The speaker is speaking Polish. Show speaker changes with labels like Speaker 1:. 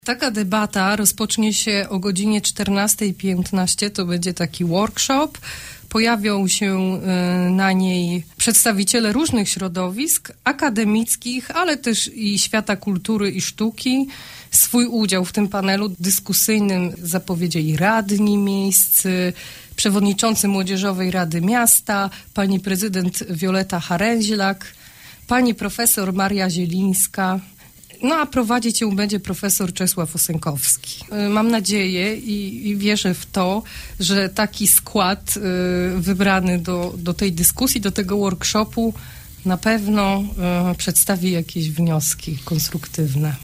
Speaker 1: Taka debata rozpocznie się o godzinie 14:15. To będzie taki workshop. Pojawią się na niej przedstawiciele różnych środowisk akademickich, ale też i świata kultury i sztuki. Swój udział w tym panelu dyskusyjnym zapowiedzieli radni miejscy, przewodniczący Młodzieżowej Rady Miasta, pani prezydent Wioleta Haręźlak, pani profesor Maria Zielińska. No a prowadzić ją będzie profesor Czesław Osękowski. Mam nadzieję i wierzę w to, że taki skład wybrany do tej dyskusji, do tego workshopu na pewno przedstawi jakieś wnioski konstruktywne.